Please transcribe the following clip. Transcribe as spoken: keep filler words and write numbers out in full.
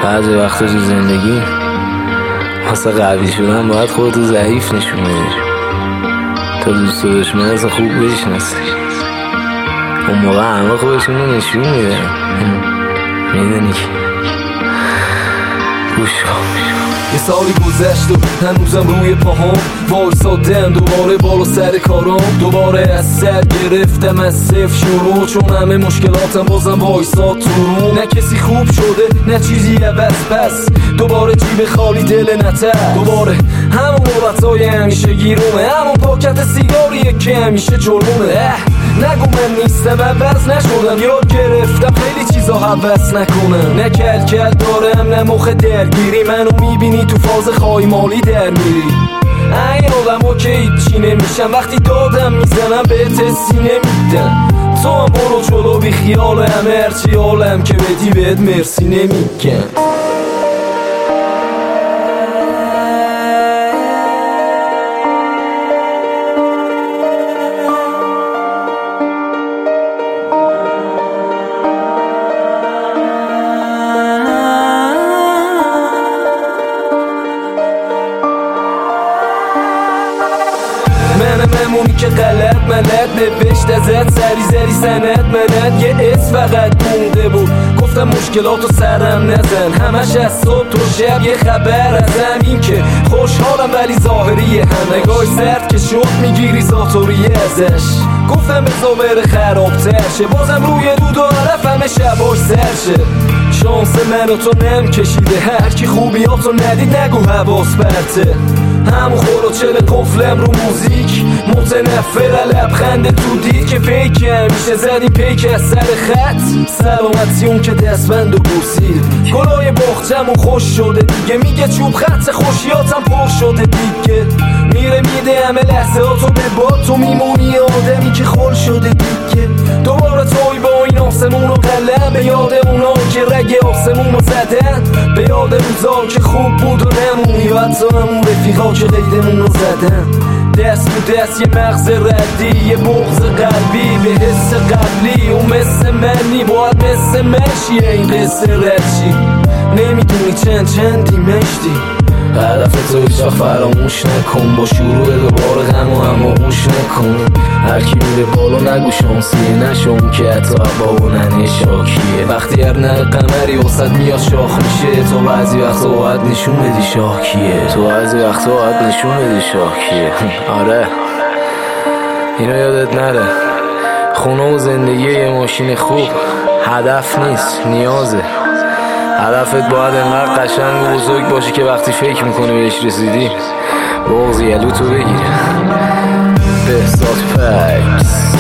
بعضی وقتا تو زندگی واسه قوی شدن باید خودتو ضعیف نشون بدی تا دوست و دشمن اصلا خوب بشناسی. اون موقع همه خودشونو نشون میدن. میدونی که گوش کن. یه سالی گذشت و هنوزم روی پاهم وایسادم، دوباره بالا سر کارام، دوباره از سر گرفتم از صفر شروع، چون همه مشکلاتم بازم وایساد تو رو. نه کسی خوب شده نه چیزی عوض، پس دوباره جیب خالی دل نتر، دوباره همون نوبتای همیشه گیرومه، همون پاکت سیگاریه که همیشه جرمونه. نگو من نیستم عوض نشدم، یاد گرفتم خیلی چیزا حوض نکنم. نه کل کل دارم نه مخ درگیری، منو میبینی تو فاز خواهی مالی در میری. این آدم ها که هیچی نمیشم، وقتی دادم میزنم به تسی نمیدم. تو هم برو جلو بی خیال همه، هرچی حالم که بدی بهت مرسی نمیگم. ممونی که غلط ملت نوشت ازت سری زری سند مند، یه اس فقط مونده بود گفتم مشکلاتو سرم نزن. همش از صبح تو شب یه خبر ازم، این که خوشحالم ولی ظاهریه، هم نگاه سرد که شد میگیری زاتوریه ازش. گفتم بزا بره خرابتر شه، بازم روی دود و عرف همه شباش سر شه. شانس منو تو نم کشیده، هر کی خوبیاتو ندید نگو حواس برته. همون خورو چل قفلم رو موزیک متنفر لبخند تو دید که پیک همیشه زدی پیک از سر خط. سلامتی اون که دستبند و بوسید، گلای باختمون خوش شده دیگه، میگه چوب خط خوشیاتم پر شده دیگه. میره میده همه لحظه ها تو به باد، تو میمونی آدمی که خل شده دیگه. دوباره توی با این آسمون و قلم، به یاد اونا که رگ آسمون رو زدن، به یاد روزا که خوب بود و نمونی، و حتی همون رفیقا که قیدمون رو زدن. دست تو دست یه مغز ردی، یه بغض قلبی به حس قبلی، اون مثل منی باید مثل منشیه این قصه ردشی. نمیدونی چند چندی مشتی، هدف تو هیچ وقت فراموش نکن، با شروع دوباره غم و هماغوش نکن. هرکی میره بالا نگو شانسیه، نشون که حتی عبا و ننه شاکیه. وقتی هر نه قمری وسط میاد شاخ میشه، تو بعضی وقتا باید نشون بدی شاکیه، تو بعضی وقتا باید نشون بدی شاکیه. آره اینو یادت نره، خونه و زندگی یه ماشین خوب هدف نیست نیازه. هدفت باید انقدر قشنگ و بزرگ باشه که وقتی فکر میکنی بهش رسیدی بغض یلو تو بگیره. بهزاد پکس.